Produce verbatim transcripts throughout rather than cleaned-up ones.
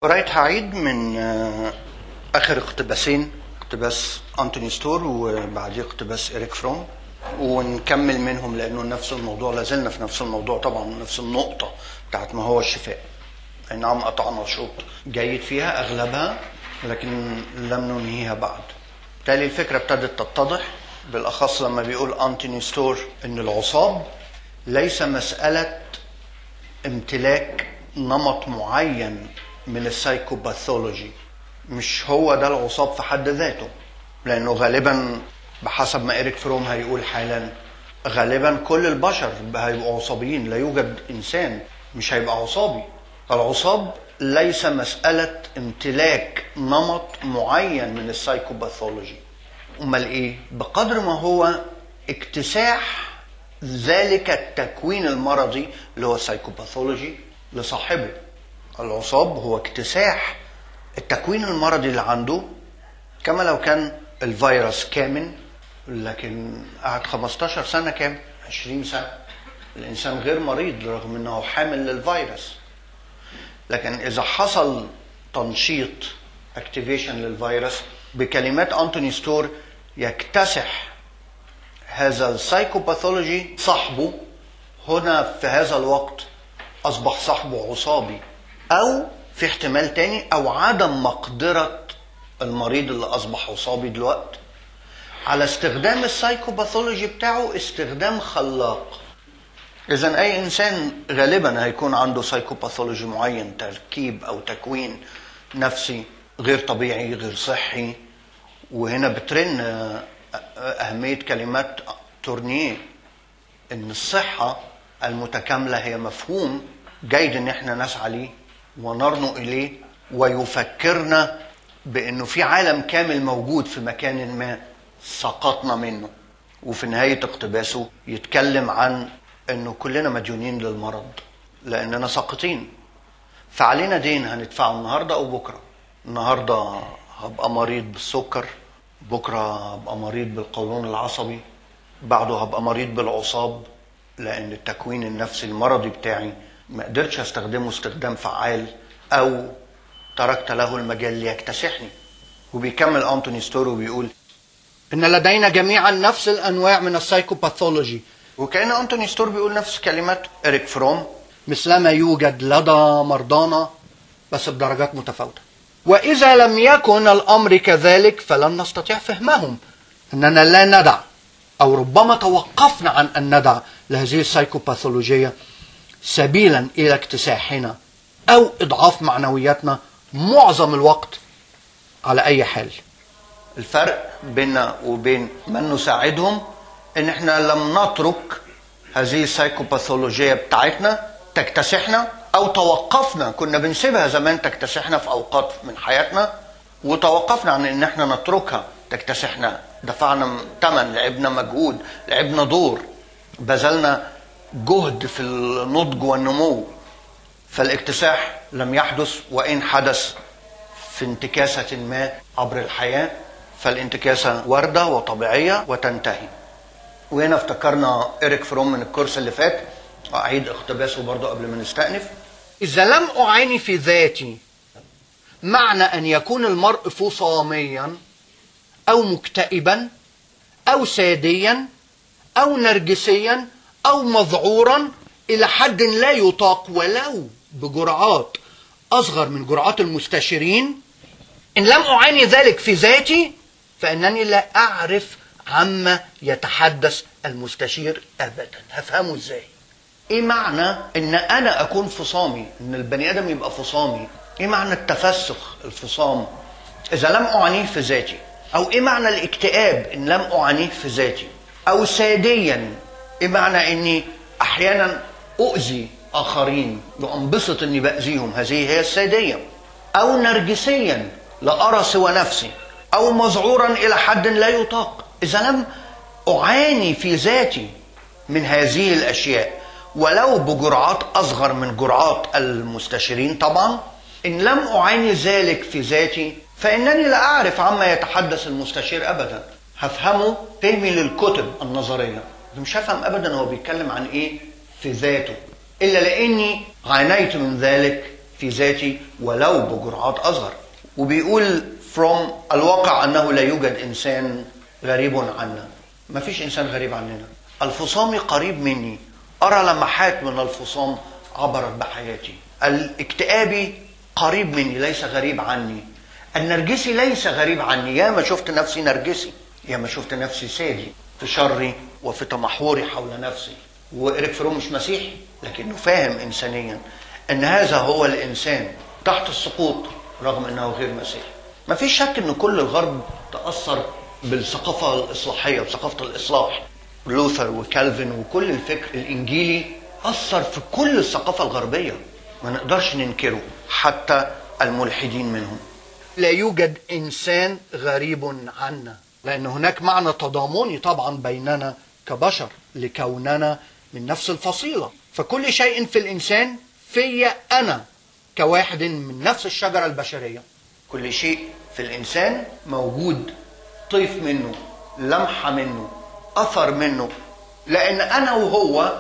برايت هعيد من آخر اقتباسين، اقتباس أنتوني ستور وبعديه اقتباس إريك فروم، ونكمل منهم لأنه نفس الموضوع، لازلنا في نفس الموضوع طبعا، نفس النقطة بتاعت ما هو الشفاء. أي نعم قطعنا شوط جيد فيها أغلبها لكن لم ننهيها بعد. بالتالي الفكرة ابتدت تتضح، بالأخص لما بيقول أنتوني ستور إن العصاب ليس مسألة امتلاك نمط معين من السايكوباثولوجي، مش هو ده العصاب في حد ذاته، لأنه غالبا بحسب ما إريك فروم هيقول حالا غالبا كل البشر هيبقوا عصابيين، لا يوجد إنسان مش هيبقى عصابي. العصاب ليس مسألة امتلاك نمط معين من السايكوباثولوجي، أمال إيه؟ بقدر ما هو اكتساح ذلك التكوين المرضي اللي هو السايكوباثولوجي لصاحبه. العصاب هو اكتساح التكوين المرضي اللي عنده، كما لو كان الفيروس كامن لكن قعد خمستاشر سنة كام؟ عشرين سنة الإنسان غير مريض رغم أنه حامل للفيروس. لكن إذا حصل تنشيط activation للفيروس بكلمات أنتوني ستور يكتسح هذا السايكوباثولوجي صاحبه، هنا في هذا الوقت أصبح صاحبه عصابي، أو في احتمال تاني أو عدم مقدرة المريض اللي أصبح عصابي دلوقتي على استخدام السايكوباثولوجي بتاعه استخدام خلاق. إذن أي إنسان غالبا هيكون عنده سايكوباثولوجي معين، تركيب أو تكوين نفسي غير طبيعي غير صحي. وهنا بترن أهمية كلمات تورنيه إن الصحة المتكاملة هي مفهوم جيد إن إحنا نسعى ليه ونرنو إليه، ويفكرنا بأنه في عالم كامل موجود في مكان ما سقطنا منه. وفي نهاية اقتباسه يتكلم عن أنه كلنا مديونين للمرض لأننا ساقطين، فعلينا دين هندفعه النهاردة أو بكرة. النهاردة هبقى مريض بالسكر، بكرة هبقى مريض بالقولون العصبي، بعده هبقى مريض بالعصاب، لأن التكوين النفسي المرضي بتاعي ما قدرتش استخدمه استخدام فعال أو تركت له المجال ليكتسحني. وبيكمل أنتوني ستور وبيقول إن لدينا جميعا نفس الأنواع من السايكوباثولوجي، وكأن أنتوني ستور بيقول نفس كلمات إريك فروم، مثلما يوجد لدى مرضانا بس بدرجات متفاوتة. وإذا لم يكن الأمر كذلك فلن نستطيع فهمهم، أننا لا ندع أو ربما توقفنا عن أن ندع لهذه السايكوباثولوجية سبيلا إلى اكتساحنا أو إضعاف معنوياتنا معظم الوقت على أي حال. الفرق بيننا وبين من نساعدهم إن إحنا لم نترك هذه السايكوباثولوجية بتاعتنا تكتسحنا، أو توقفنا، كنا بنسيبها زمان تكتسحنا في أوقات من حياتنا وتوقفنا عن إن إحنا نتركها تكتسحنا. دفعنا ثمن، لعبنا مجهود، لعبنا دور، بذلنا جهد في النضج والنمو. فالاكتساح لم يحدث، وإن حدث في انتكاسة ما عبر الحياة فالانتكاسة واردة وطبيعية وتنتهي. وهنا افتكرنا إريك فروم من الكورس اللي فات، أعيد اقتباسه برضه قبل ما نستأنف. إذا لم أعاني في ذاتي معنى أن يكون المرء فصاميا أو مكتئبا أو ساديا أو نرجسيا أو مذعورا إلى حد لا يطاق ولو بجرعات أصغر من جرعات المستشيرين، إن لم أعاني ذلك في ذاتي فإنني لا أعرف عما يتحدث المستشير أبدا. هفهمه إزاي؟ إيه معنى إن أنا أكون فصامي، إن البني آدم يبقى فصامي؟ إيه معنى التفسخ الفصام إذا لم أعانيه في ذاتي؟ أو إيه معنى الاكتئاب إن لم أعانيه في ذاتي؟ أو ساديا، إيه معنى إني أحيانا أؤذي آخرين وأنبسط إني بأذيهم، هذه هي السادية. أو نرجسيا لا أرى سوى نفسي، أو مذعورا إلى حد لا يطاق. إذا لم أعاني في ذاتي من هذه الأشياء ولو بجرعات أصغر من جرعات المستشيرين طبعا، إن لم أعاني ذلك في ذاتي فإنني لا أعرف عما يتحدث المستشير أبدا. هفهمه فهمي للكتب النظرية، مش هفهم أبدا هو بيتكلم عن إيه في ذاته، إلا لأني عانيت من ذلك في ذاتي ولو بجرعات أصغر. وبيقول from الواقع أنه لا يوجد إنسان غريب عنا. ما فيش إنسان غريب عننا. الفصام قريب مني، أرى لمحات من الفصام عبرت بحياتي. الاكتئابي قريب مني ليس غريب عني. النرجسي ليس غريب عني. يا ما شفت نفسي نرجسي، يا ما شفت نفسي سادي في شري وفي تمحوري حول نفسي. وإريك فروم مش مسيحي، لكنه فاهم إنسانيا أن هذا هو الإنسان تحت السقوط رغم أنه غير مسيحي. ما فيش شك أن كل الغرب تأثر بالثقافة الإصلاحية وثقافة الإصلاح. لوثر وكالفن وكل الفكر الإنجيلي أثر في كل الثقافة الغربية، ما نقدرش ننكره حتى الملحدين منهم. لا يوجد إنسان غريب عنا، لأن هناك معنى تضامني طبعا بيننا كبشر لكوننا من نفس الفصيلة. فكل شيء في الإنسان في أنا كواحد من نفس الشجرة البشرية. كل شيء في الإنسان موجود طيف منه، لمحة منه، أثر منه، لأن أنا وهو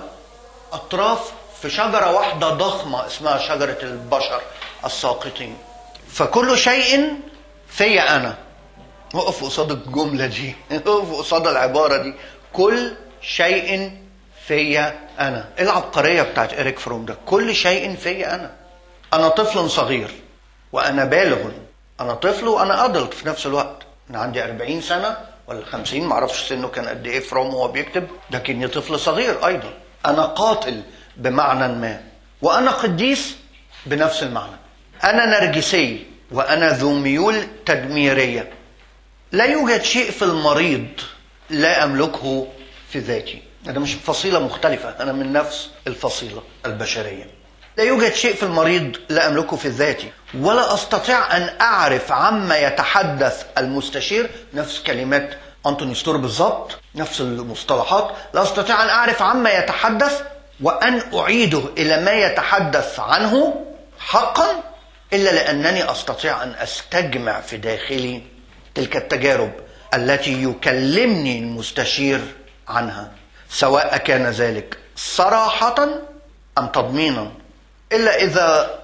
أطراف في شجرة واحدة ضخمة اسمها شجرة البشر الساقطين. فكل شيء في أنا. وقف قصاد الجملة دي، وقف قصاد العبارة دي، كل شيء في أنا. العبقرية بتاعت إريك فروم ده، كل شيء في أنا. أنا طفل صغير وأنا بالغ، أنا طفل وأنا أدلت في نفس الوقت. أنا عندي أربعين سنة ولا خمسين، معرفش سنه كان قد إيه فروم وهو بيكتب، لكني طفل صغير أيضا. أنا قاتل بمعنى ما، وأنا قديس بنفس المعنى. أنا نرجسي وأنا ذو ميول تدميرية. لا يوجد شيء في المريض لا أملكه في ذاتي. أنا مش فصيلة مختلفة، أنا من نفس الفصيلة البشرية. لا يوجد شيء في المريض لا أملكه في ذاتي، ولا أستطيع أن أعرف عما يتحدث المستشير. نفس كلمات أنتوني ستور بالضبط، نفس المصطلحات. لا أستطيع أن أعرف عما يتحدث وأن أعيده إلى ما يتحدث عنه حقا، إلا لأنني أستطيع أن أستجمع في داخلي تلك التجارب التي يكلمني المستشير عنها، سواء كان ذلك صراحة أم تضمينا. إلا إذا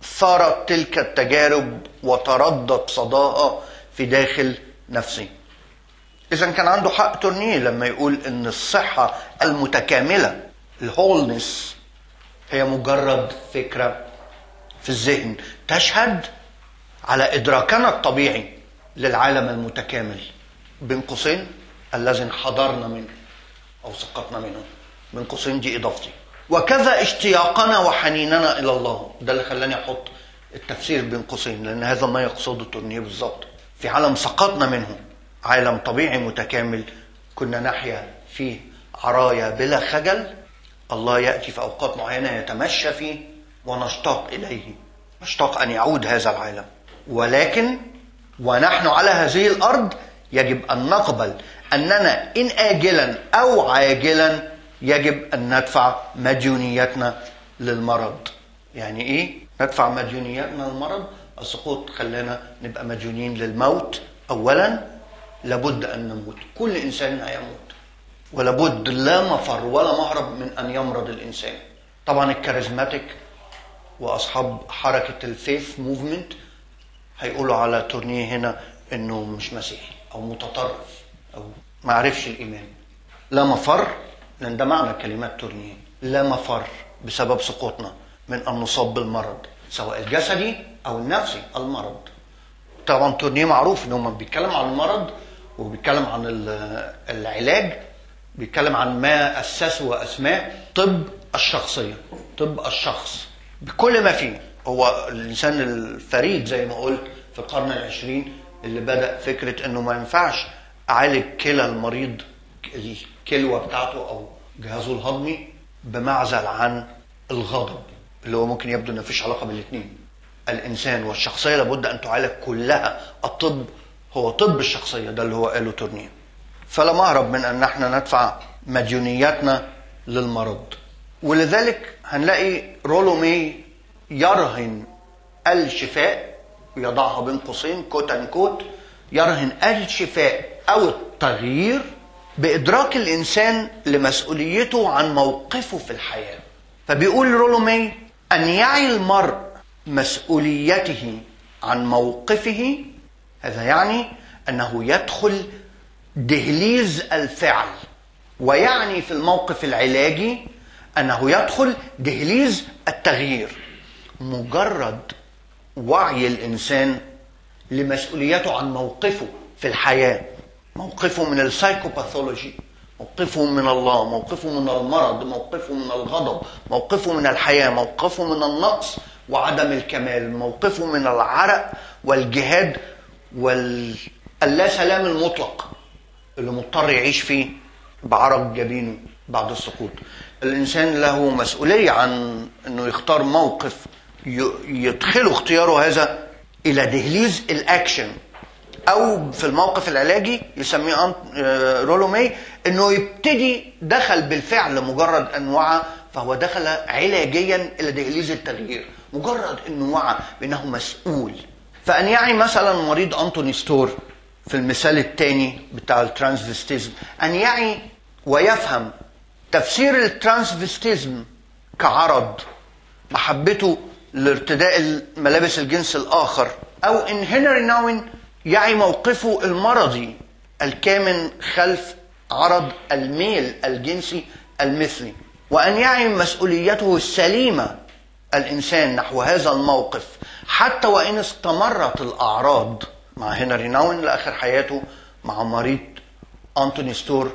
ثارت تلك التجارب وتردد صداها في داخل نفسي. إذا كان عنده حق تورنيه لما يقول إن الصحة المتكاملة، الهولنس، هي مجرد فكرة في الذهن تشهد على إدراكنا الطبيعي للعالم المتكامل، بين قوسين الذي انحدرنا منه أو سقطنا منه، بين قوسين دي إضافتي. وكذا اشتياقنا وحنيننا إلى الله. ده اللي خلاني أحط التفسير بين قوسين، لأن هذا ما يقصده تورنيه بالضبط. في عالم سقطنا منه، عالم طبيعي متكامل كنا نحيا فيه عرايا بلا خجل، الله يأتي في أوقات معينة يتمشى فيه ونشتاق إليه، نشتاق أن يعود هذا العالم. ولكن ونحن على هذه الأرض يجب أن نقبل أننا إن آجلا أو عاجلا يجب أن ندفع مديونيتنا للمرض. يعني إيه ندفع مديونيتنا للمرض؟ السقوط خلانا نبقى مديونين للموت. أولا لابد أن نموت، كل إنسان هيموت، ولابد لا مفر ولا مهرب من أن يمرض الإنسان. طبعا الكاريزماتيك وأصحاب حركة الفيث موفمنت هيقولوا على تورنيه هنا إنه مش مسيحي أو متطرف أو ما عرفش الإيمان. لا مفر، لأن ده معنى كلمات تورنيه، لا مفر بسبب سقوطنا من أن نصاب بالمرض، سواء الجسدي أو النفسي. المرض طبعا تورنيه معروف إنه بيتكلم عن المرض وبيتكلم عن العلاج، بيتكلم عن ما أسسه وأسماه طب الشخصية، طب الشخص بكل ما فيه. هو الإنسان الفريد زي ما قلت في القرن العشرين اللي بدأ فكرة إنه ما ينفعش أعالج كلى المريض، الكلوة بتاعته أو جهازه الهضمي، بمعزل عن الغضب اللي هو ممكن يبدو إن مفيش علاقة بالاثنين. الإنسان والشخصية لابد أن تعالج كلها. الطب هو طب الشخصية، ده اللي هو قاله تورنيه. فلا مهرب من أن احنا ندفع مديونياتنا للمرض. ولذلك هنلاقي رولو ماي يرهن الشفاء، ويضعها بين قوسين كوت ان كوت، يرهن الشفاء أو التغيير بإدراك الإنسان لمسؤوليته عن موقفه في الحياة. فبيقول رولو ماي أن يعي المرء مسؤوليته عن موقفه، هذا يعني أنه يدخل دهليز الفعل، ويعني في الموقف العلاجي أنه يدخل دهليز التغيير. مجرد وعي الإنسان لمسؤوليته عن موقفه في الحياة، موقفه من السايكوباثولوجي، موقفه من الله، موقفه من المرض، موقفه من الغضب، موقفه من الحياة، موقفه من النقص وعدم الكمال، موقفه من العرق والجهاد واللا سلام المطلق اللي مضطر يعيش فيه بعرق جبينه بعد السقوط. الإنسان له مسؤولية عن أنه يختار موقف يدخله اختياره هذا إلى دهليز الأكشن، أو في الموقف العلاجي يسميه رولومي أنه يبتدي دخل بالفعل مجرد أن وعى، فهو دخل علاجيا إلى دهليز التغيير مجرد أنه وعى بأنه مسؤول. فأن يعي مثلا مريض أنتوني ستور في المثال الثاني بتاع الترانسفستيزم، أن يعي ويفهم تفسير الترانسفستيزم كعرض محبته لارتداء ملابس الجنس الآخر، أو إن هنري ناوين يعي موقفه المرضي الكامن خلف عرض الميل الجنسي المثلي، وأن يعي مسؤوليته السليمة الإنسان نحو هذا الموقف حتى وإن استمرت الأعراض مع هنري ناوين لآخر حياته، مع مريض أنتوني ستور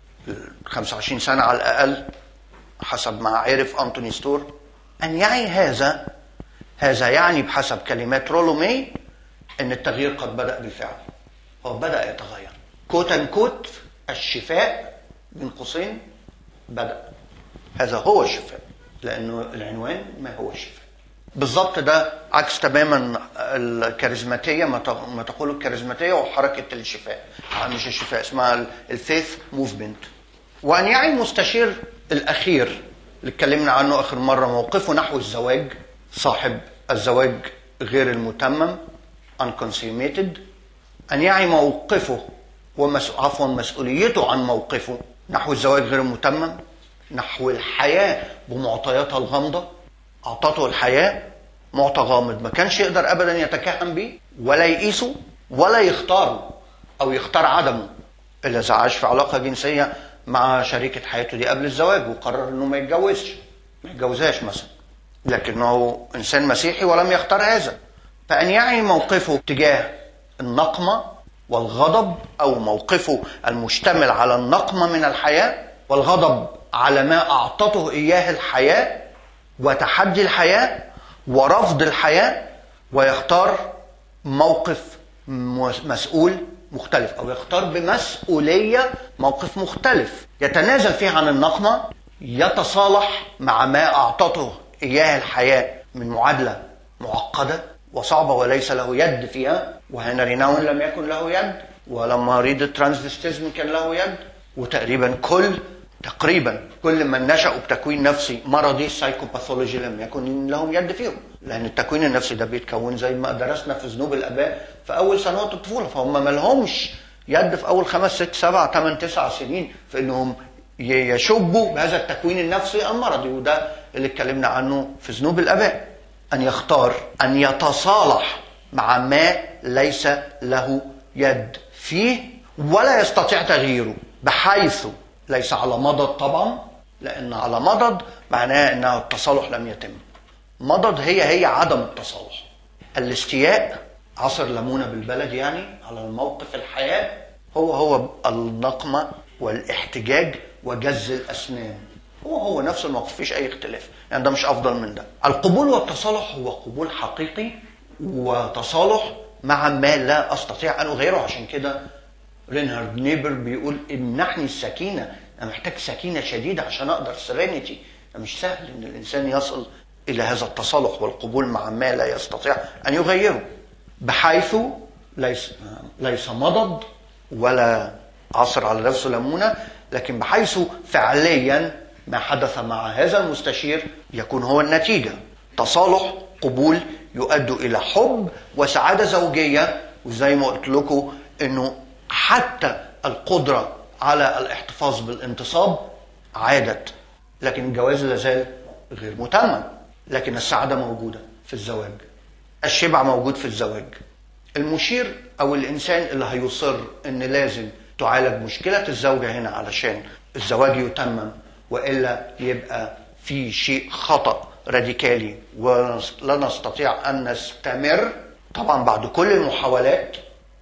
خمسة وعشرين سنة على الأقل حسب ما عرف أنتوني ستور. أن يعي هذا هذا يعني بحسب كلمات رولومي أن التغيير قد بدأ بالفعل، هو بدأ يتغير كوت أن كوت، الشفاء بين قوسين بدأ. هذا هو الشفاء، لأنه العنوان ما هو الشفاء بالضبط. ده عكس تماما الكاريزماتية، ما تقول الكاريزماتية وحركة الشفاء، مش الشفاء، اسمها الفيث موفمنت. وأن يعي المستشير الأخير اللي اتكلمنا عنه آخر مرة موقفه نحو الزواج، صاحب الزواج غير المتمم unconsummated، أن يعي موقفه عفوا مسؤوليته عن موقفه نحو الزواج غير المتمم، نحو الحياة بمعطياتها الغامضة. أعطته الحياة معطى غامض ما كانش يقدر أبدا يتكهن به ولا يقيسه ولا يختاره أو يختار عدمه، إلا إذا عاش في علاقة جنسية مع شريكة حياته دي قبل الزواج وقرر إنه ما يتجوزش ما يتجوزهاش مثلا، لكنه إنسان مسيحي ولم يختار هذا. فأن يعي موقفه تجاه النقمة والغضب، أو موقفه المشتمل على النقمة من الحياة والغضب على ما أعطته إياه الحياة وتحدي الحياة ورفض الحياة، ويختار موقف مسؤول مختلف، أو يختار بمسؤولية موقف مختلف يتنازل فيه عن النقمة، يتصالح مع ما أعطته إياه الحياة من معادلة معقدة وصعبة وليس له يد فيها. وهنري ناوين لم يكن له يد، ولما مريض الترانسفستيزم كان له يد، وتقريبا كل تقريبا كل من نشأوا بتكوين نفسي مرضي السايكوباثولوجي لم يكن لهم يد فيهم، لأن التكوين النفسي ده بيتكون زي ما درسنا في ذنوب الآباء في أول سنوات الطفولة، فهم ما لهمش يد في أول خمس ست سبع ثمان تسع سنين في إنهم يشبوا بهذا التكوين النفسي المرضي، وده اللي اتكلمنا عنه في ذنوب الآباء. أن يختار أن يتصالح مع ما ليس له يد فيه ولا يستطيع تغييره، بحيث ليس على مضض طبعا، لأن على مضض معناه أن التصالح لم يتم. مضض هي هي عدم التصالح. الاستياء، عصر ليمونة بالبلد يعني على الموقف الحياة، هو هو النقمة والاحتجاج وجز الأسنان، هو هو نفس الموقف، فيش أي اختلاف، يعني ده مش أفضل من ده. القبول والتصالح هو قبول حقيقي وتصالح مع ما لا أستطيع أن أغيره. عشان كده رينهارد نيبر بيقول امنحني السكينة، أنا محتاج سكينة شديدة عشان أقدر سيرينيتي. مش سهل إن الإنسان يصل إلى هذا التصالح والقبول مع ما لا يستطيع أن يغيره، بحيث ليس ليس مضض ولا عصر على نفسه ليمونة، لكن بحيث فعليا ما حدث مع هذا المستشير يكون هو النتيجة، تصالح قبول يؤدي إلى حب وسعادة زوجية. وزي ما قلت لكم إنه حتى القدرة على الاحتفاظ بالانتصاب عادت، لكن الجواز لازال غير متمم، لكن السعادة موجودة. في الزواج، الشبع موجود في الزواج. المشير أو الإنسان اللي هيصر إن لازم تعالج مشكلة الزوجة هنا علشان الزواج يتمم، وإلا يبقى في شيء خطأ راديكالي ولا نستطيع أن نستمر، طبعا بعد كل المحاولات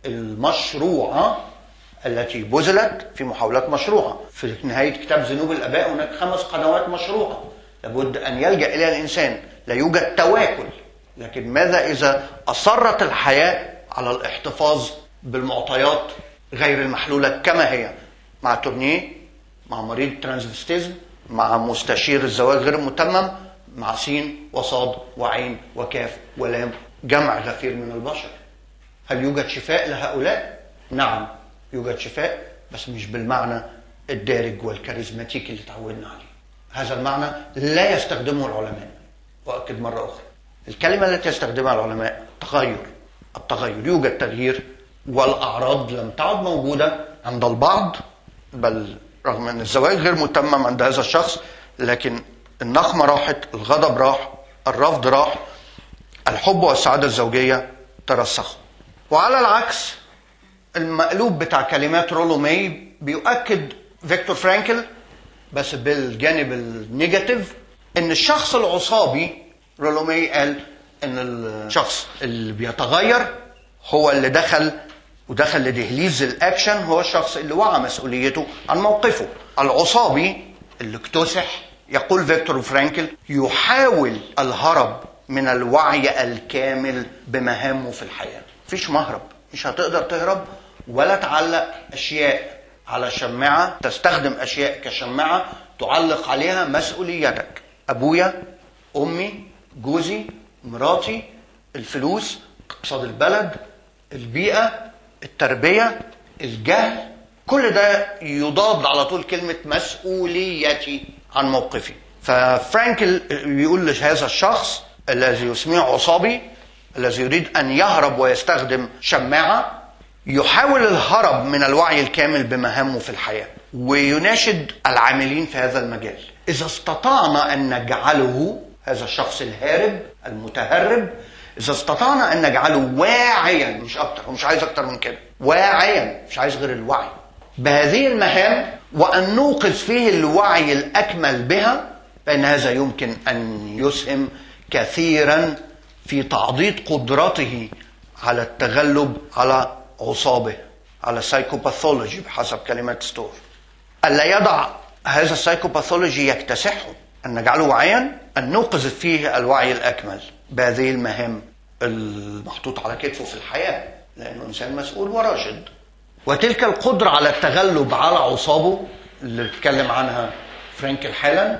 المشروعة التي بذلت، في محاولات مشروعة في نهاية كتاب ذنوب الآباء هناك خمس قنوات مشروعة لابد أن يلجأ إليها الإنسان. لا يوجد تواكل، لكن ماذا إذا أصرت الحياة على الاحتفاظ بالمعطيات غير المحلولة كما هي، مع تورنيه، مع مريض ترانسفستيزم، مع مستشير الزواج غير متمم، مع سين وصاد وعين وكاف ولام، جمع غفير من البشر. هل يوجد شفاء لهؤلاء؟ نعم يوجد شفاء، بس مش بالمعنى الدارج والكاريزماتيكي اللي تعودنا عليه. هذا المعنى لا يستخدمه العلماء. وأكد مرة أخرى، الكلمة التي يستخدمها العلماء تغير. التغير، يوجد تغيير، والأعراض لم تعد موجودة عند البعض، بل رغم أن الزواج غير متمم عند هذا الشخص، لكن النخمة راحت، الغضب راح، الرفض راح، الحب والسعادة الزوجية ترسخوا. وعلى العكس المقلوب بتاع كلمات رولو ماي بيؤكد فيكتور فرانكل بس بالجانب النيجاتيف، ان الشخص العصابي، رولو ماي قال ان الشخص اللي بيتغير هو اللي دخل ودخل لدهليز الاكشن، هو الشخص اللي وعى مسؤوليته عن موقفه. العصابي اللي اكتسح، يقول فيكتور فرانكل، يحاول الهرب من الوعي الكامل بمهامه في الحياة. مفيش مهرب، مش هتقدر تهرب ولا تعلق أشياء على شماعة، تستخدم أشياء كشماعة تعلق عليها مسؤوليتك. أبويا، أمي، جوزي، مراتي، الفلوس، اقتصاد البلد، البيئة، التربية، الجهل، كل ده يضاد على طول كلمة مسؤوليتي عن موقفي. ففرانكل بيقول لهذا الشخص الذي يسميه عصابي، الذي يريد أن يهرب ويستخدم شماعة، يحاول الهرب من الوعي الكامل بمهامه في الحياة، ويناشد العاملين في هذا المجال إذا استطعنا أن نجعله، هذا الشخص الهارب المتهرب، إذا استطعنا أن نجعله واعيا، مش أكتر ومش عايز أكتر من كده، واعيا، مش عايز غير الوعي بهذه المهام، وأن نوقظ فيه الوعي الأكمل بها، فإن هذا يمكن أن يسهم كثيرا في تعضيد قدرته على التغلب على عصابه، على السايكوباثولوجي بحسب كلمات ستور. ألا يضع هذا السايكوباثولوجي يكتسحه، أن نجعله واعيا، أن نوقظ فيه الوعي الأكمل بهذه المهام المحطوط على كتفه في الحياة، لأنه إنسان مسؤول وراشد. وتلك القدرة على التغلب على عصابه اللي اتكلم عنها فرانكل حالا،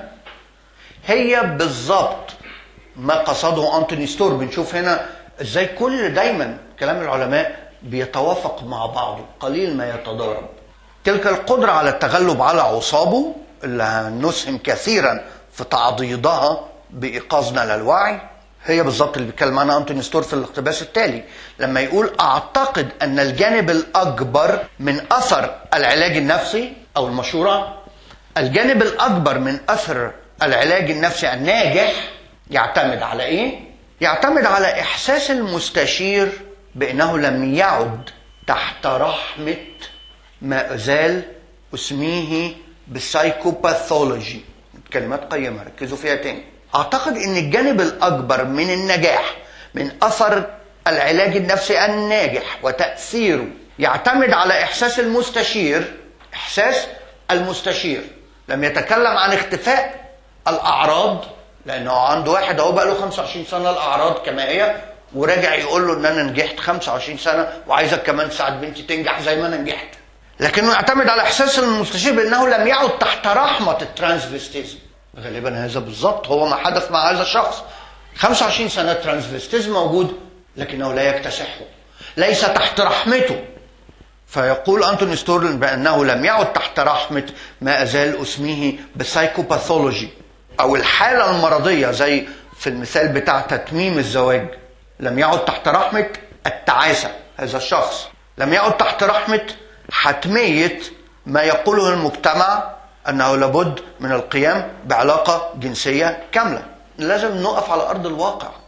هي بالضبط ما قصده أنتوني ستور. بنشوف هنا ازاي كل دايما كلام العلماء بيتوافق مع بعضه، قليل ما يتضارب. تلك القدرة على التغلب على عصابه اللي هنسهم كثيرا في تعضيدها بإيقاظنا للوعي، هي بالضبط اللي بيتكلم عنها أنتوني ستور في الاقتباس التالي، لما يقول: أعتقد أن الجانب الأكبر من أثر العلاج النفسي أو المشورة، الجانب الأكبر من أثر العلاج النفسي الناجح يعتمد على إيه؟ يعتمد على إحساس المستشير بأنه لم يعد تحت رحمة ما أزال أسميه بالسايكوباثولوجي. كلمات قيمة ركزوا فيها تاني. أعتقد أن الجانب الأكبر من النجاح من أثر العلاج النفسي الناجح وتأثيره يعتمد على إحساس المستشير. إحساس المستشير لم يتكلم عن اختفاء الأعراض، لأنه عنده واحد أهو بقى له خمسة وعشرين سنة الأعراض كما هي، وراجع يقول له إن أنا نجحت خمسة وعشرين سنة وعايزك كمان تساعد بنتي تنجح زي ما أنا نجحت. لكنه يعتمد على إحساس المستشير بأنه لم يعد تحت رحمة الترانسفستيزم. غالبا هذا بالضبط هو ما حدث مع هذا الشخص. خمسة وعشرين سنة ترانسفستيزم موجود، لكنه لا يكتسحه، ليس تحت رحمته. فيقول أنتوني ستور بأنه لم يعد تحت رحمة ما أزال أسميه بالسايكوباثولوجي أو الحالة المرضية، زي في المثال بتاع تتميم الزواج. لم يعد تحت رحمة التعاسة، هذا الشخص لم يعد تحت رحمة حتمية ما يقوله المجتمع أنه لابد من القيام بعلاقة جنسية كاملة. لازم نقف على أرض الواقع.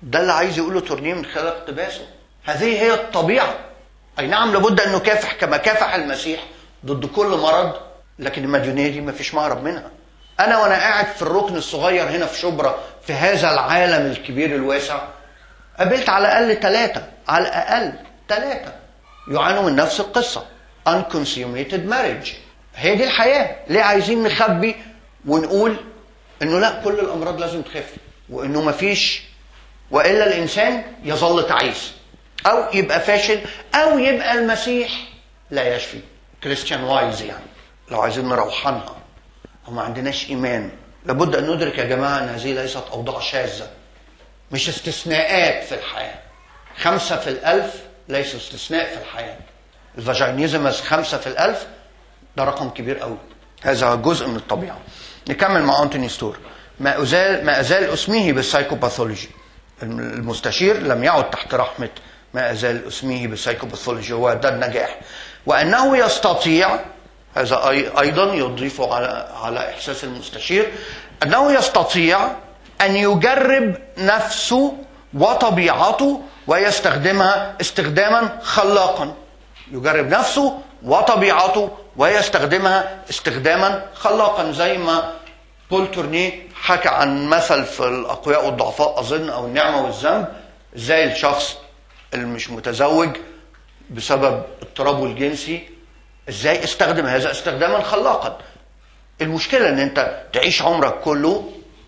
ده اللي عايز يقوله تورنيه من خلال اقتباسه. هذه هي الطبيعة. أي نعم لابد أن نكافح كما كافح المسيح ضد كل مرض، لكن المديونية دي ما فيش مهرب منها. أنا وأنا قاعد في الركن الصغير هنا في شبرا في هذا العالم الكبير الواسع قابلت على الأقل ثلاثة، على الأقل ثلاثة يعانوا من نفس القصة، unconsummated marriage. هي دي الحياة. ليه عايزين نخبي ونقول إنه لا كل الأمراض لازم تخف وإنه ما فيش، وإلا الإنسان يظل تعيس أو يبقى فاشل أو يبقى المسيح لا يشفي. كريستيان وايز يعني لو عايزين نروحنها وما عندناش إيمان. لابد أن ندرك يا جماعة أن هذه ليست أوضاع شاذة، مش استثناءات في الحياة. خمسة في الألف ليس استثناء في الحياة. الفاجينيزم خمسة في الألف ده رقم كبير قوي. هذا جزء من الطبيعة. نكمل مع أنتوني ستور. ما أزال ما أزال اسمه بالسايكوباثولوجي. المستشير لم يعد تحت رحمة ما أزال اسمه بالسايكوباثولوجي، هو ده النجاح. وأنه يستطيع، هذا أيضا يضيف على على إحساس المستشير، أنه يستطيع أن يجرب نفسه وطبيعته ويستخدمها استخداما خلاقا. يجرب نفسه وطبيعته ويستخدمها استخداما خلاقا، زي ما بول تورنيه حكى عن مثل في الأقوياء والضعفاء أظن، أو النعمة والذنب، زي الشخص اللي مش متزوج بسبب اضطرابه الجنسي ازاي استخدم هذا استخداما خلاقا. المشكلة ان انت تعيش عمرك كله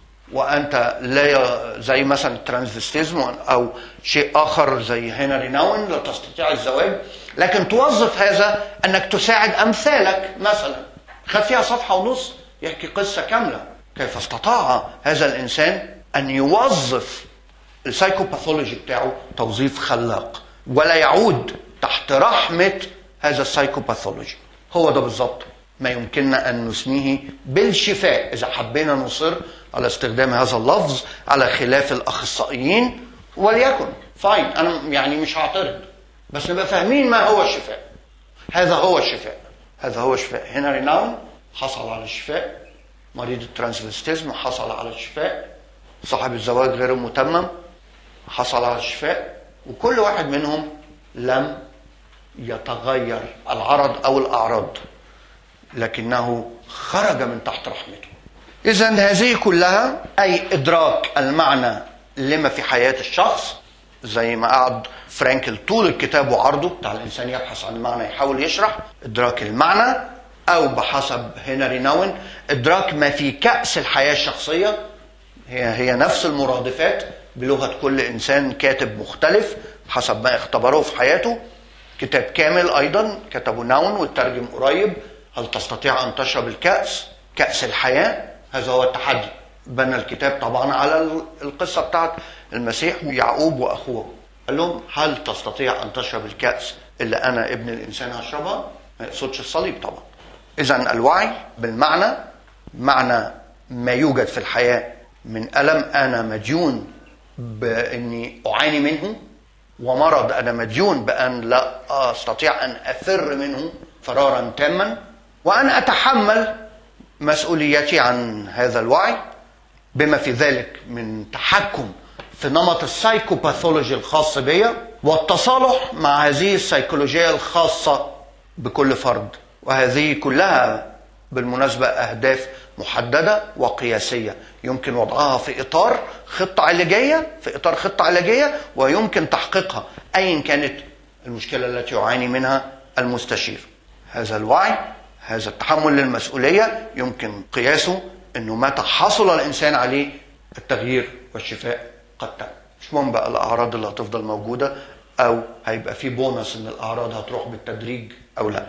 وانت لا، زي مثلا الترانسفستيزم او شيء اخر زي هنري ناون، لا تستطيع الزواج، لكن توظف هذا انك تساعد امثالك. مثلا خد فيها صفحة ونص يحكي قصة كاملة كيف استطاع هذا الانسان ان يوظف السايكوباثولوجي بتاعه توظيف خلاق ولا يعود تحت رحمة هذا السايكوباثولوجي. هو ده بالضبط ما يمكننا أن نسميه بالشفاء إذا حبينا نصر على استخدام هذا اللفظ على خلاف الأخصائيين. وليكن فاين، أنا يعني مش هعترض، بس نبقى فاهمين ما هو الشفاء. هذا هو الشفاء، هذا هو الشفاء. هنري ناون حصل على الشفاء، مريض الترانسفستيزم حصل على الشفاء، صاحب الزواج غير المتمم حصل على الشفاء، وكل واحد منهم لم يتغير العرض أو الأعراض، لكنه خرج من تحت رحمته. إذن هذه كلها أي إدراك المعنى لما في حياة الشخص، زي ما قعد فرانكل طول الكتاب وعرضه بتاع الإنسان يبحث عن المعنى يحاول يشرح إدراك المعنى، أو بحسب هنري ناون إدراك ما في كأس الحياة الشخصية. هي هي نفس المرادفات بلغة كل إنسان كاتب مختلف حسب ما اختبره في حياته. كتاب كامل أيضا كتبه ناون والترجم قريب، هل تستطيع أن تشرب الكأس، كأس الحياة؟ هذا هو التحدي. بنى الكتاب طبعا على القصة بتاعت المسيح ويعقوب وأخوه، قال لهم هل تستطيع أن تشرب الكأس اللي أنا ابن الإنسان هشربها؟ ما يقصدش الصليب طبعا. إذن الوعي بالمعنى، معنى ما يوجد في الحياة من ألم أنا مديون بأني أعاني منه، ومرض أنا مديون بأن لا أستطيع أن أفر منه فرارا تاما، وأن أتحمل مسؤوليتي عن هذا الوعي بما في ذلك من تحكم في نمط السايكوباثولوجي الخاص بي والتصالح مع هذه السيكولوجية الخاصة بكل فرد. وهذه كلها بالمناسبة أهداف محددة وقياسية يمكن وضعها في إطار خطة علاجية، في إطار خطة علاجية ويمكن تحقيقها أيا كانت المشكلة التي يعاني منها المستشير. هذا الوعي، هذا التحمل للمسؤولية يمكن قياسه أنه متى حصل الإنسان عليه التغيير والشفاء قد تم. مش مهم بقى الأعراض اللي هتفضل موجودة أو هيبقى في بونص أن الأعراض هتروح بالتدريج أو لا.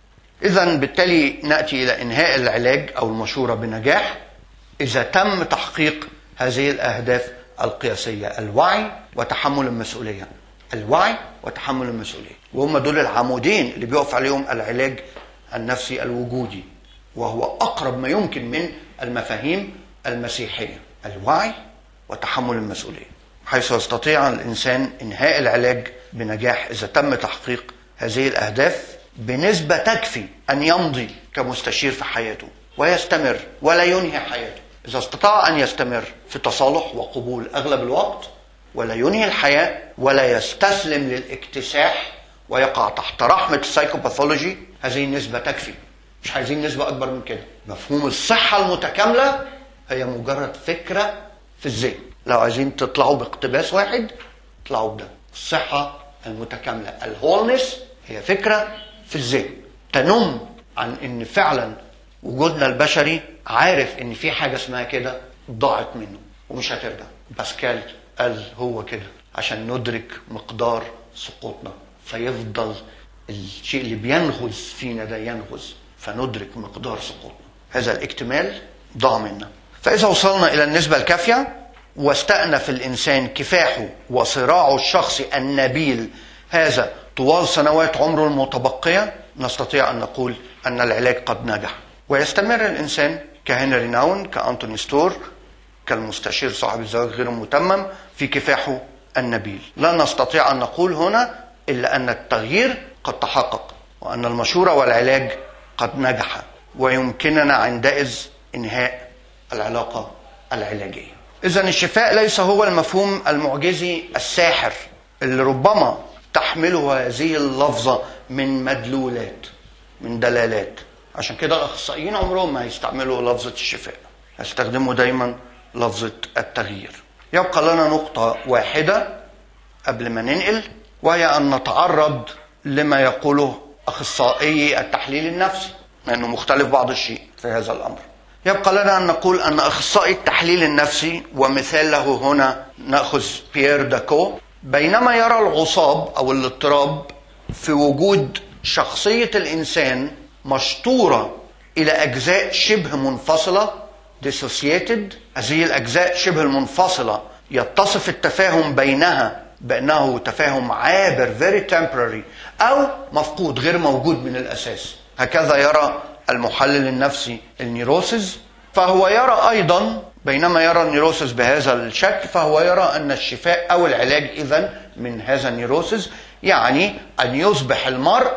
إذن بالتالي نأتي إلى إنهاء العلاج أو المشورة بنجاح إذا تم تحقيق هذه الأهداف القياسية: الوعي وتحمل المسؤولية. الوعي وتحمل المسؤولية، وهم دول العمودين اللي بيقف عليهم العلاج النفسي الوجودي، وهو أقرب ما يمكن من المفاهيم المسيحية. الوعي وتحمل المسؤولية، حيث يستطيع الإنسان إنهاء العلاج بنجاح إذا تم تحقيق هذه الأهداف بنسبة تكفي أن يمضي كمستشير في حياته ويستمر ولا ينهي حياته. إذا استطاع أن يستمر في تصالح وقبول أغلب الوقت ولا ينهي الحياة ولا يستسلم للاكتساح ويقع تحت رحمة السايكوباثولوجي، هذه النسبة تكفي. مش عايزين نسبة أكبر من كده. مفهوم الصحة المتكاملة هي مجرد فكرة في الذهن. لو عايزين تطلعوا باقتباس واحد اطلعوا بده. الصحة المتكاملة الهولنس هي فكرة في الذهن تنم عن ان فعلا وجودنا البشري عارف ان في حاجة اسمها كده ضاعت منه ومش هترجع. باسكال قال هو كده عشان ندرك مقدار سقوطنا، فيفضل الشيء اللي بينغز فينا ده ينغز فندرك مقدار سقوطنا. هذا الاكتمال ضاع منا. فإذا وصلنا إلى النسبة الكافية واستأنف الإنسان كفاحه وصراعه الشخصي النبيل هذا طوال سنوات عمره المتبقية، نستطيع أن نقول أن العلاج قد نجح. ويستمر الإنسان كهنري ناون، كأنتوني ستور، كالمستشير صاحب الزواج غير المتمم في كفاحه النبيل. لا نستطيع أن نقول هنا إلا أن التغيير قد تحقق وأن المشورة والعلاج قد نجح، ويمكننا عندئذ إنهاء العلاقة العلاجية. إذن الشفاء ليس هو المفهوم المعجزي الساحر اللي ربما تحمله هذه اللفظة من مدلولات، من دلالات. عشان كده الأخصائيين عمرهم ما يستعملوا لفظة الشفاء، يستخدموا دايما لفظة التغيير. يبقى لنا نقطة واحدة قبل ما ننقل، وهي أن نتعرض لما يقوله أخصائي التحليل النفسي، لأنه مختلف بعض الشيء في هذا الأمر. يبقى لنا أن نقول أن أخصائي التحليل النفسي، ومثال له هنا نأخذ بيير داكو، بينما يرى العصاب أو الاضطراب في وجود شخصية الإنسان مشطورة إلى أجزاء شبه منفصلة dissociated. هذه الأجزاء شبه المنفصلة يتصف التفاهم بينها بأنه تفاهم عابر very temporary أو مفقود غير موجود من الأساس. هكذا يرى المحلل النفسي النيروسيس. فهو يرى أيضا، بينما يرى النيروسيس بهذا الشكل، فهو يرى أن الشفاء أو العلاج إذن من هذا النيروسيس يعني أن يصبح المرء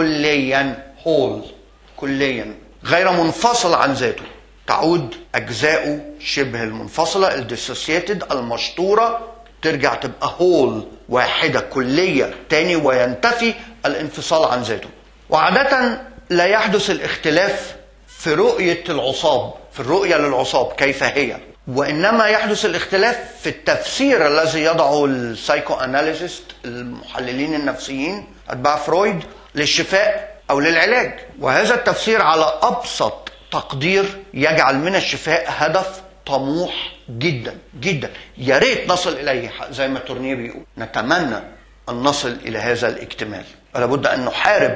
كليا whole، كليا غير منفصل عن ذاته، تعود أجزاؤه شبه المنفصلة الديسوسييتد المشطورة ترجع تبقى whole، واحدة كلية تاني، وينتفي الانفصال عن ذاته. وعادة لا يحدث الاختلاف في رؤية العصاب، في الرؤية للعصاب كيف هي، وإنما يحدث الاختلاف في التفسير الذي يضعه السايكو أناليزيست، المحللين النفسيين أتباع فرويد، للشفاء أو للعلاج. وهذا التفسير على أبسط تقدير يجعل من الشفاء هدف طموح جدا جدا، يا ريت نصل إليه زي ما تورنيه بيقول. نتمنى أن نصل إلى هذا الاكتمال، لابد أن نحارب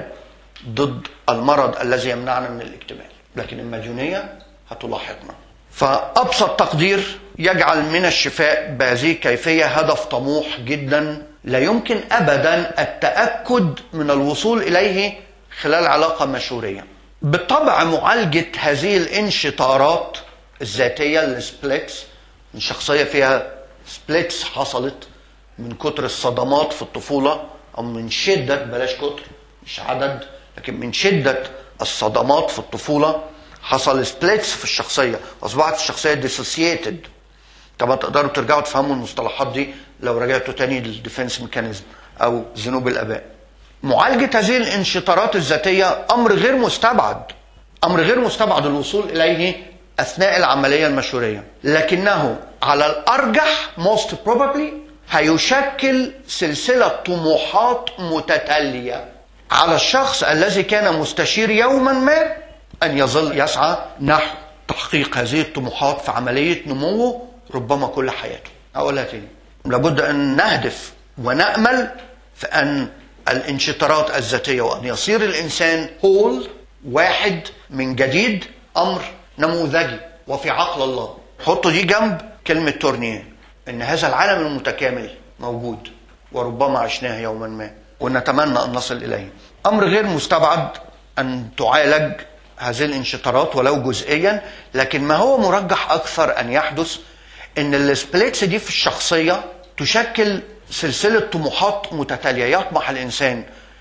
ضد المرض الذي يمنعنا من الاكتمال، لكن المديونية هتلاحقنا. فأبسط تقدير يجعل من الشفاء بهذه الكيفية هدف طموح جدا لا يمكن أبدا التأكد من الوصول إليه خلال علاقة مشورية. بالطبع معالجة هذه الانشطارات الذاتية السبليتس، من شخصية فيها سبليتس حصلت من كتر الصدمات في الطفولة، أو من شدة، بلاش كتر مش عدد، لكن من شدة الصدمات في الطفولة حصل سبليتس في الشخصية، أصبحت الشخصية ديسوسييتد. طبعا تقدروا ترجعوا تفهموا المصطلحات دي لو رجعتوا تاني للديفنس ميكانيزم أو ذنوب الآباء. معالجة هذه الانشطارات الذاتية أمر غير مستبعد، أمر غير مستبعد الوصول إليه أثناء العملية المشورية، لكنه على الأرجح most probably هيشكل سلسلة طموحات متتالية على الشخص الذي كان مستشير يوما ما أن يظل يسعى نحو تحقيق هذه الطموحات في عملية نموه ربما كل حياته. أقولها تاني، لابد أن نهدف ونأمل في أن الانشطارات الذاتية وأن يصير الإنسان whole، واحد من جديد، أمر نموذجي وفي عقل الله. حطوا دي جنب كلمة تورنيه، إن هذا العالم المتكامل موجود وربما عشناه يوما ما ونتمنى أن نصل إليه. أمر غير مستبعد أن تعالج هذه الانشطارات ولو جزئيا، لكن ما هو مرجح أكثر أن يحدث إن السبليتس دي في الشخصية تشكل سلسلة طموحات متتالية. يطمح الإنسان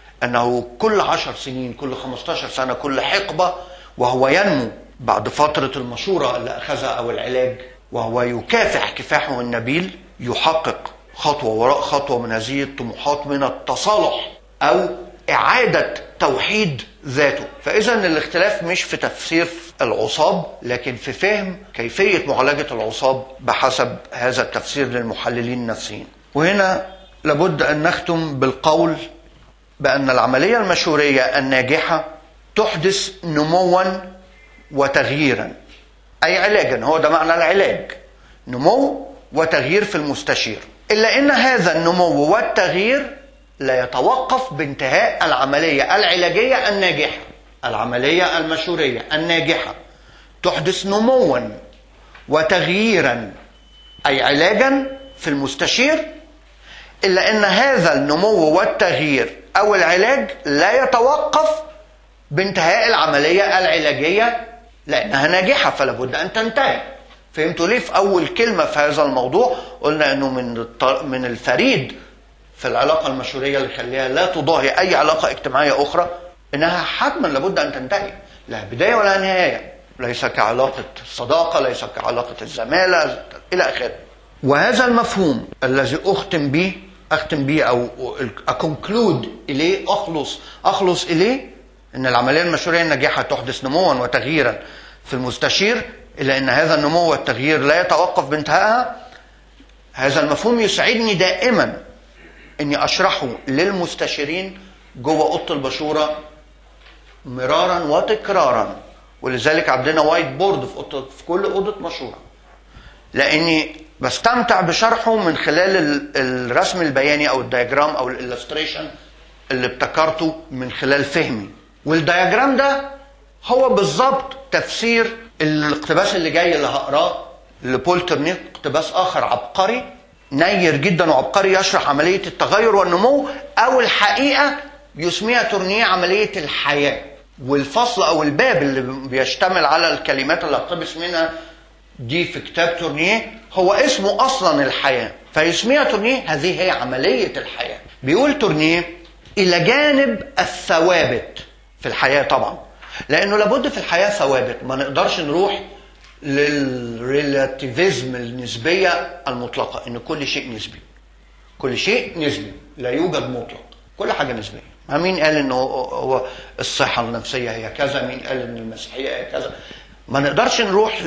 أنه كل عشر سنين، كل خمستاشر سنة، كل حقبة وهو ينمو بعد فترة المشورة اللي أخذها أو العلاج، وهو يكافح كفاحه النبيل، يحقق خطوة وراء خطوة من هذه الطموحات من التصالح أو إعادة توحيد ذاته. فإذا الاختلاف مش في تفسير العصاب، لكن في فهم كيفية معالجة العصاب بحسب هذا التفسير للمحللين النفسيين. وهنا لابد أن نختم بالقول بأن العملية المشورية الناجحة تحدث نموا وتغييرا، أي علاجا، هو ده معنى العلاج، نمو وتغيير في المستشير. إلا أن هذا النمو والتغيير لا يتوقف بانتهاء العملية العلاجية الناجحة. العملية المشورية الناجحة تحدث نموا وتغييرا، أي علاجا في المستشير، إلا أن هذا النمو والتغيير أو العلاج لا يتوقف بانتهاء العملية العلاجية لأنها ناجحة، فلا بد أن تنتهي. فهمتوا ليه في أول كلمة في هذا الموضوع قلنا أنه من من الفريد في العلاقة المشورية اللي يخليها لا تضاهي أي علاقة اجتماعية أخرى إنها حتما لابد أن تنتهي، لا بداية ولا نهاية، ليس كعلاقة الصداقة، ليس كعلاقة الزمالة إلى آخره. وهذا المفهوم الذي أختم به أختم به أو أكونكلود إليه، أخلص أخلص إليه، إن العملية المشورية الناجحة تحدث نموا وتغييرا في المستشير، إلا أن هذا النمو والتغيير لا يتوقف بانتهائها. هذا المفهوم يسعدني دائما إني أشرحه للمستشيرين جوه أوضة البشورة مرارا وتكرارا، ولذلك عندنا وايت بورد في, في كل أوضة مشورة، لأني بستمتع بشرحه من خلال الرسم البياني أو الدياجرام أو الإلستريشن اللي ابتكرته من خلال فهمي. والدياجرام ده هو بالظبط تفسير الاقتباس اللي جاي اللي هقراه لبول تورنيه، اقتباس آخر عبقري نير جدا وعبقري يشرح عملية التغير والنمو، أو الحقيقة يسميها تورنيه عملية الحياة. والفصل أو الباب اللي بيشتمل على الكلمات اللي هقتبس منها دي في كتاب تورنيه هو اسمه أصلا الحياة، فيسميها تورنيه هذه هي عملية الحياة. بيقول تورنيه إلى جانب الثوابت في الحياة طبعا، لأنه لابد في الحياة ثوابت، ما نقدرش نروح للريلاتيفيزم النسبية المطلقة، إن كل شيء نسبي، كل شيء نسبي، لا يوجد مطلق، كل حاجة نسبية. مين قال إنه هو الصحة النفسية هي كذا، مين قال إن المسيحية هي كذا؟ ما نقدرش نروح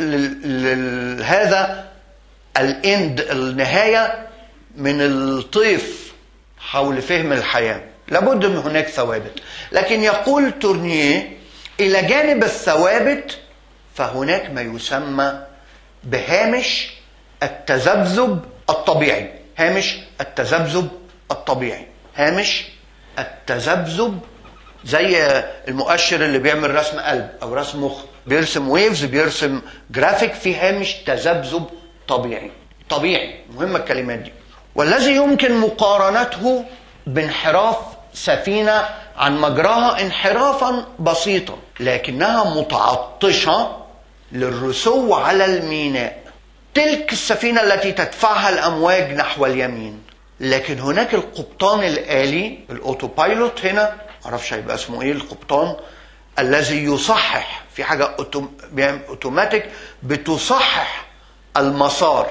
لهذا الإند النهاية من الطيف حول فهم الحياة، لابد من هناك ثوابت. لكن يقول تورنيه إلى جانب الثوابت فهناك ما يسمى بهامش التذبذب الطبيعي. هامش التذبذب الطبيعي، هامش التذبذب زي المؤشر اللي بيعمل رسم قلب أو رسم مخ، بيرسم ويفز، بيرسم جرافيك في هامش تذبذب طبيعي. طبيعي، مهمة الكلمات دي. والذي يمكن مقارنته بانحراف سفينة عن مجراها انحرافا بسيطا، لكنها متعطشة للرسو على الميناء. تلك السفينة التي تدفعها الأمواج نحو اليمين، لكن هناك القبطان الآلي، الأوتوبايلوت، هنا معرفش هيبقى اسمه ايه، القبطان الذي يصحح في حاجة أوتوماتيك بتصحح المسار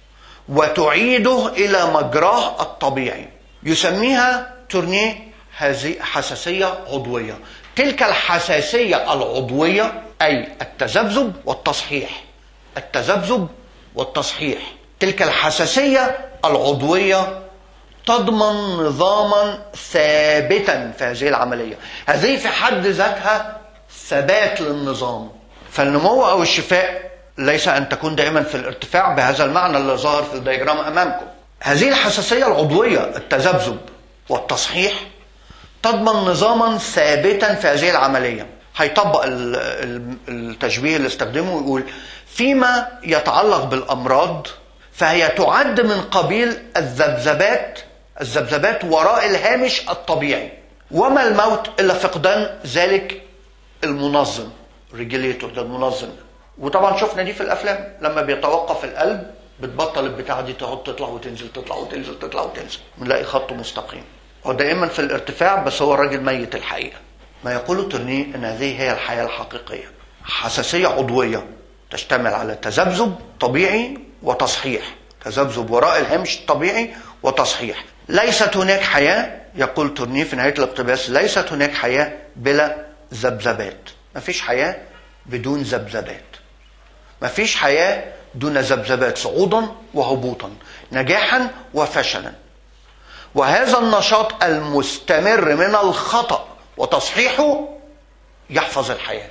وتعيده إلى مجراه الطبيعي. يسميها تورنيه هذه حساسية عضوية. تلك الحساسية العضوية أي التذبذب والتصحيح، التذبذب والتصحيح، تلك الحساسية العضوية تضمن نظاما ثابتا في هذه العملية. هذه في حد ذاتها ثبات للنظام. فالنمو أو الشفاء ليس أن تكون دائما في الارتفاع بهذا المعنى اللي ظاهر في الدياجرام أمامكم. هذه الحساسية العضوية التذبذب والتصحيح تضمن نظاما ثابتا في هذه العملية. هيطبق التشبيه اللي استخدمه ويقول فيما يتعلق بالأمراض فهي تعد من قبيل الذبذبات الذبذبات وراء الهامش الطبيعي، وما الموت إلا فقدان ذلك المنظم، ريجيليتور، ده المنظم. وطبعا شفنا دي في الأفلام لما بيتوقف القلب بتبطل البتاعة دي تقعد تطلع وتنزل تطلع وتنزل تطلع وتنزل، بنلاقي خط مستقيم. هو دائما في الارتفاع بس هو الراجل ميت الحقيقة. ما يقوله تورنيه أن هذه هي الحياة الحقيقية، حساسية عضوية تشتمل على تذبذب طبيعي وتصحيح، تذبذب وراء الهامش الطبيعي وتصحيح. ليست هناك حياة، يقول تورنيه في نهاية الاقتباس، ليست هناك حياة بلا ذبذبات. مفيش حياة بدون ذبذبات، مفيش حياة دون ذبذبات، صعودا وهبوطا، نجاحا وفشلا. وهذا النشاط المستمر من الخطأ وتصحيحه يحفظ الحياة،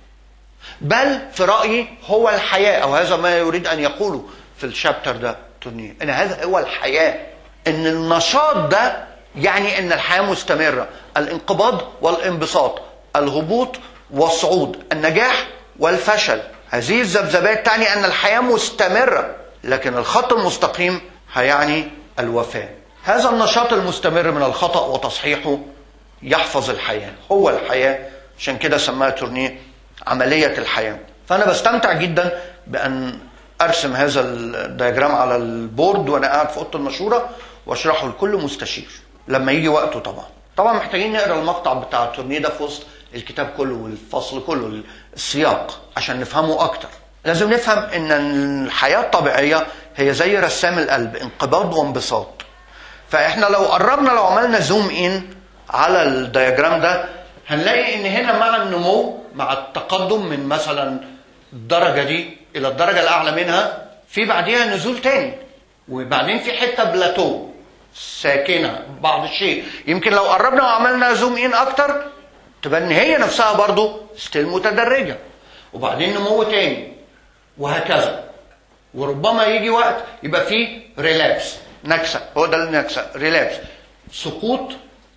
بل في رأيي هو الحياة، أو هذا ما يريد أن يقوله في الشابتر ده تورنيه، أن هذا هو الحياة، أن النشاط ده يعني أن الحياة مستمرة، الانقباض والانبساط، الهبوط والصعود، النجاح والفشل. هذه الذبذبات تعني أن الحياة مستمرة، لكن الخط المستقيم هيعني الوفاة. هذا النشاط المستمر من الخطأ وتصحيحه يحفظ الحياة، هو الحياة. عشان كده سماها تورنيه عملية الحياة. فأنا بستمتع جدا بأن أرسم هذا الدياجرام على البورد وأنا قاعد في أوضة المشورة وأشرحه لكل مستشير لما يجي وقته. طبعا طبعا محتاجين نقرأ المقطع بتاع تورنيه ده في وسط الكتاب كله والفصل كله، السياق، عشان نفهمه أكتر. لازم نفهم أن الحياة الطبيعية هي زي رسام القلب، انقباض وانبساط. فإحنا لو قربنا، لو عملنا زوم إن على الدياجرام ده، هنلاقي ان هنا مع النمو، مع التقدم من مثلا الدرجة دي الى الدرجة الاعلى منها، في بعديها نزول تاني، وبعدين في حتة بلاتو ساكنة بعض الشيء. يمكن لو قربنا وعملنا زوم ان اكتر تبقى ان هي نفسها برضو ستيل متدرجة، وبعدين نمو تاني، وهكذا. وربما يجي وقت يبقى فيه ريلابس، نكسة، هو ده النكسة، ريلابس، سقوط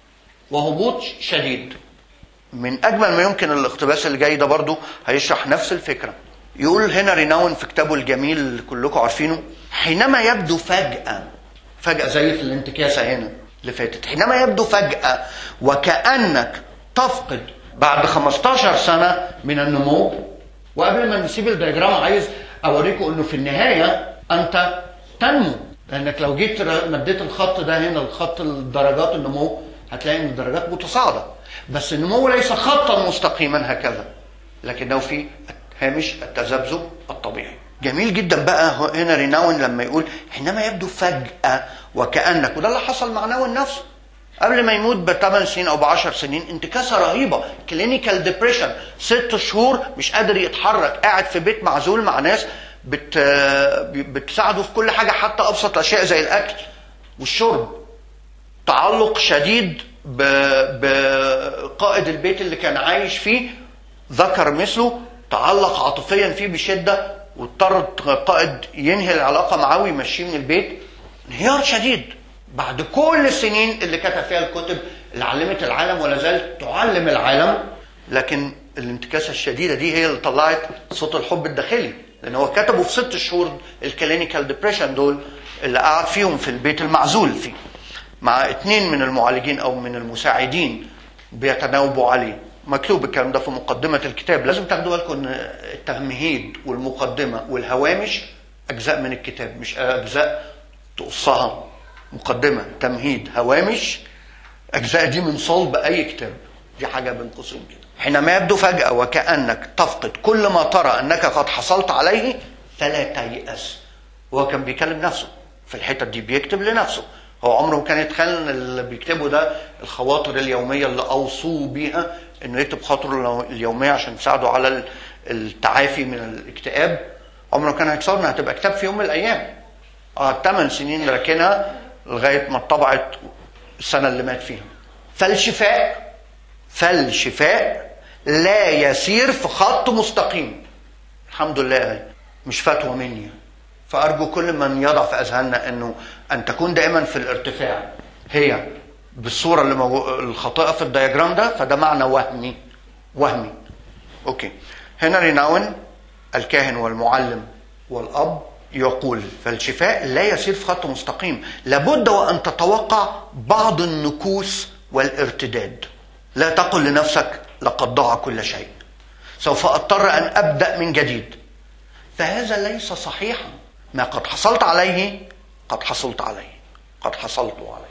وهبوط شديد. من أجمل ما يمكن الاقتباس اللي جاي ده برضو هيشرح نفس الفكرة. يقول هنري ناون في كتابه الجميل اللي كلكم عارفينه، حينما يبدو فجأة، فجأة زي في الانتكاسة هنا اللي فاتت، حينما يبدو فجأة وكأنك تفقد بعد خمستاشر سنة من النمو. وقبل ما نسيب الدياجرام عايز أوريكم أنه في النهاية أنت تنمو، لأنك لو جيت مديت الخط ده هنا، الخط الدرجات النمو، هتلاقي ان الدرجات متصاعدة، بس النمو ليس خطا مستقيما هكذا، لكنه في هامش التذبذب الطبيعي. جميل جدا بقى هنري ناون لما يقول حينما يبدو فجأة وكأنك، وده اللي حصل مع ناون نفسه قبل ما يموت بثمان سنين او بعشر سنين، انتكاسة رهيبة، كلينيكال ديبريشن، ست شهور مش قادر يتحرك، قاعد في بيت معزول مع ناس بت... بتساعده في كل حاجة، حتى ابسط الاشياء زي الاكل والشرب. تعلق شديد بقائد البيت اللي كان عايش فيه، ذكر مثله، تعلق عاطفيا فيه بشدة، واضطر القائد ينهي العلاقة معاه ويمشيه من البيت. انهيار شديد بعد كل السنين اللي كتب فيها الكتب اللي علمت العالم ولا زالت تعلم العالم، لكن الانتكاسة الشديدة دي هي اللي طلعت صوت الحب الداخلي، لأن هو كتبه في ست شهور الكلينيكال ديبريشن دول اللي قعد فيهم في البيت المعزول فيه مع اتنين من المعالجين او من المساعدين بيتناوبوا عليه. مكتوب الكلام ده في مقدمة الكتاب. لازم تاخدوا بالكم ان التمهيد والمقدمة والهوامش اجزاء من الكتاب، مش اجزاء تقصها. مقدمة، تمهيد، هوامش، اجزاء دي من صلب اي كتاب، دي حاجة بين قوسين كده. حينما يبدو فجأة وكأنك تفقد كل ما ترى انك قد حصلت عليه فلا تيأس. وهو كان بيكلم نفسه في الحتة دي، بيكتب لنفسه. هو عمره ما كان يتخيل اللي بيكتبه ده الخواطر اليومية اللي أوصوا بيها انه يكتب خاطره اليومية عشان تساعده على التعافي من الاكتئاب. عمره كان هيتصور انها هتبقى كتاب في يوم من الايام. اه ثمان سنين راكنها لغاية ما اتطبعت السنة اللي مات فيها. فالشفاء فالشفاء لا يسير في خط مستقيم. الحمد لله مش فتوى مني. فأرجو كل من يضع في أذهاننا أنه أن تكون دائما في الارتفاع هي بالصورة اللي موجو... الخاطئة في الدياجرام ده، فده معنى وهمي وهمي. أوكي. هنري ناون الكاهن والمعلم والأب يقول فالشفاء لا يسير في خط مستقيم، لابد وأن تتوقع بعض النكوس والارتداد. لا تقل لنفسك لقد ضاع كل شيء، سوف أضطر أن أبدأ من جديد. فهذا ليس صحيحا. ما قد حصلت عليه قد حصلت عليه قد حصلت عليه